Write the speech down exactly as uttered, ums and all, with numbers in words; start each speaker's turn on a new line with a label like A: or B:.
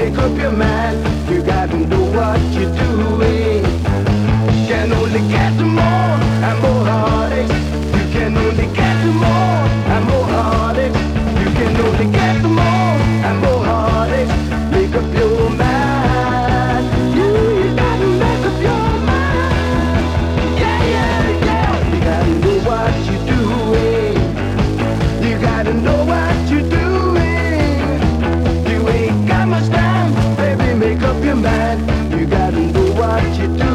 A: make up your mind. You gotta know what you're doing. Can only get more and more heartaches. You can only get more and more heartaches. You can only get more and more heartaches. Make up your mind. You, you gotta make up your mind. Yeah, yeah, yeah. You gotta know what you're doing. You gotta know what you're doing. You ain't got much time, baby, make up your mind. You gotta know what you're doing.